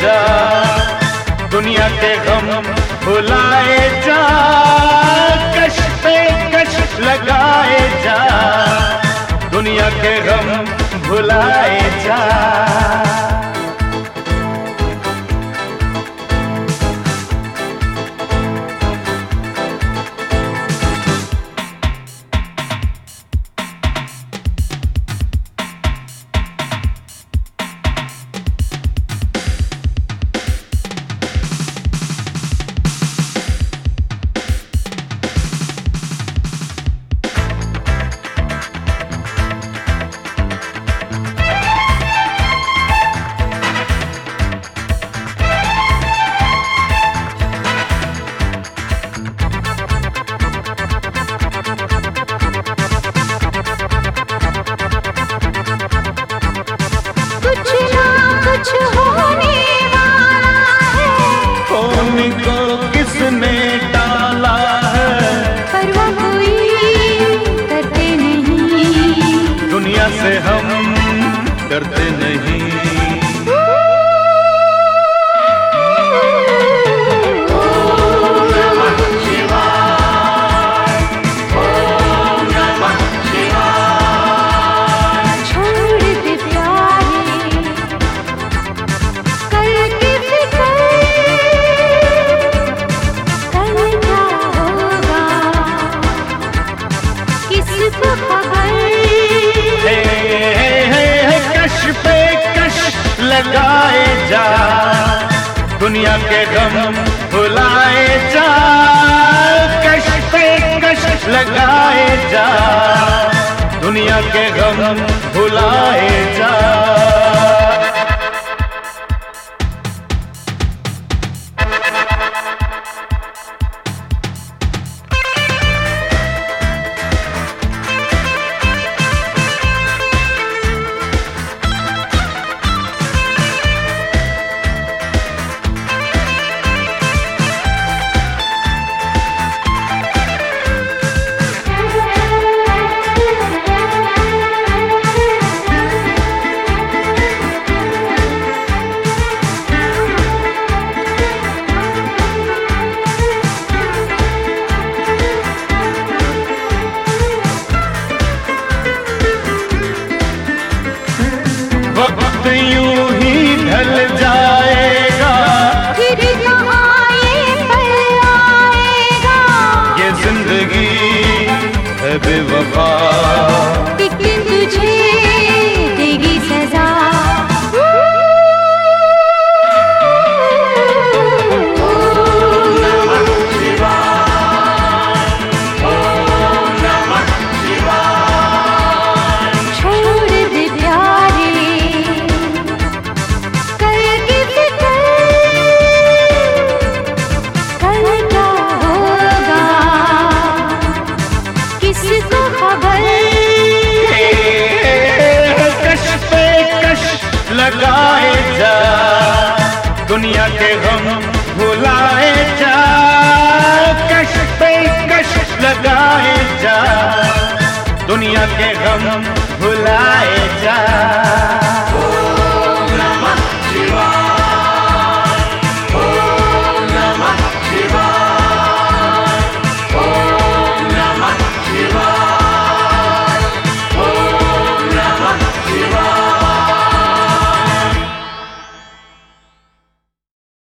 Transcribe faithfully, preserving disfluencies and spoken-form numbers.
जा, दुनिया के गम भुलाए जा, कश पे कश लगाए जा, दुनिया के गम भुलाए जा। किसने डाला है परवाह कोई करते नहीं, दुनिया से हम डरते नहीं। लगाए जा, दुनिया के गम भुलाए जा, कश पे कश लगाए जा, दुनिया के गम भुलाए जा। वक्त यूं ही ढल जाएगा, फिर कहाँ ये पल आएगा, ये जिंदगी है बेवफा, एक दिन तुझे देगी सजा। लगाए जा, दुनिया के गम भुलाए जा, कश पे कश लगाए जा, दुनिया के गम भुलाए जा।